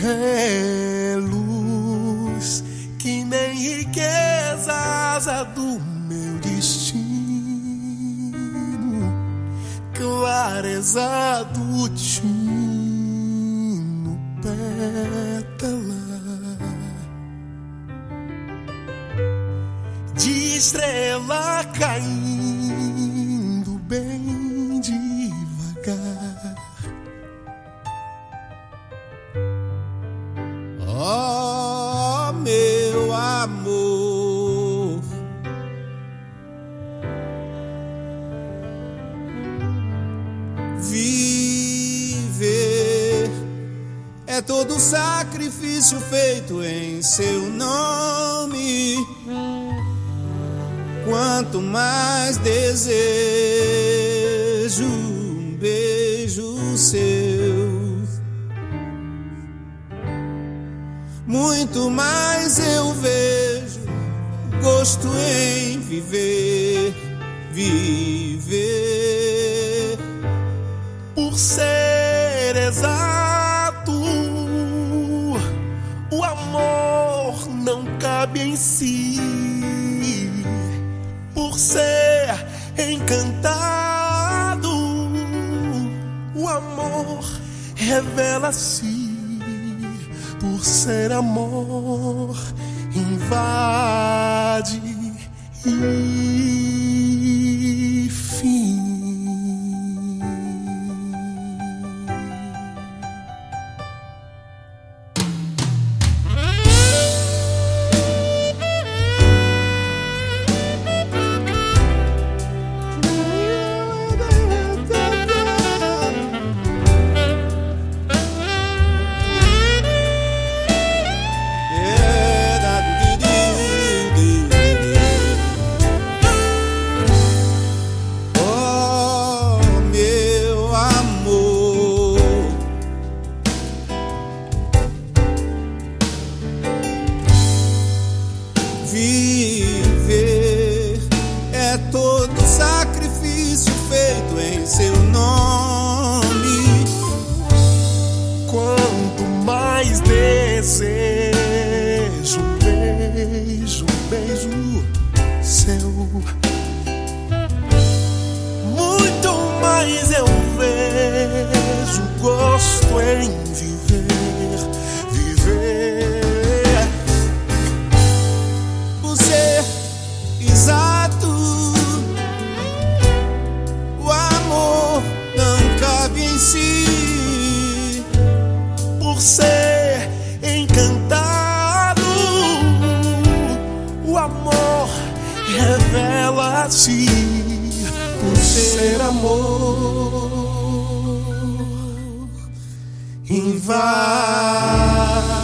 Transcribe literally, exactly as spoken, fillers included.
É luz que nem riquezas é do meu destino, clareza do destino, pétala de estrela caindo bem devagar. Oh, meu amor, viver é todo sacrifício feito em seu nome. Quanto mais desejo um beijo seu, muito mais eu vejo gosto em viver, viver. Por ser exato, o amor não cabe em si. Por ser encantado, o amor revela-se. Por ser amor, invade e fim. Viver é todo sacrifício feito em seu nome. Quanto mais desejo um beijo, um beijo seu, muito mais eu vejo gosto em viver, viver. Exato, o amor não cabe em si. Por ser encantado, o amor revela-se. Por ser amor, invade.